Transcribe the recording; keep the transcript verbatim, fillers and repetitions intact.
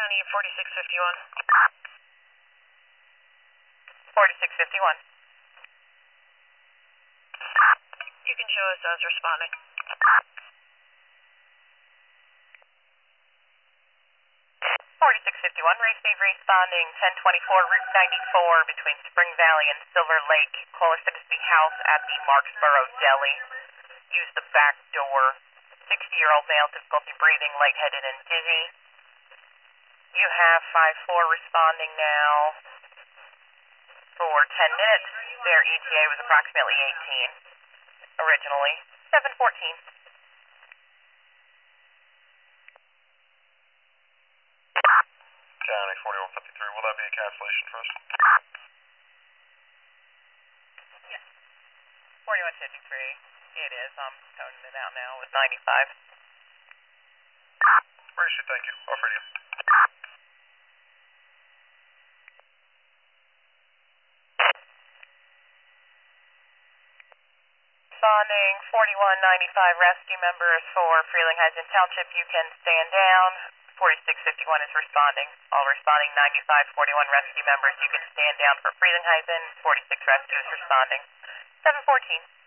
County, forty-six fifty-one. forty-six fifty-one. You can show us as responding. forty-six fifty-one, Ray Steve responding, ten twenty-four, Route ninety-four between Spring Valley and Silver Lake. Call a City House at the Marksboro Deli. Use the back door. sixty-year-old male, difficulty breathing, lightheaded and dizzy. You have five four responding now for ten minutes. Their E T A was approximately eighteen. Originally, seven fourteen. County forty-one fifty-three, will that be a cancellation for us? Yes. forty-one fifty-three, it is. I'm toning it out now with ninety-five. Appreciate it, thank you. Off radio. Responding forty-one ninety-five rescue members for Frelinghuysen Township. You can stand down. forty-six fifty-one is responding. All responding ninety-five forty-one rescue members. You can stand down for Frelinghuysen. forty-six rescue is responding. seven fourteen.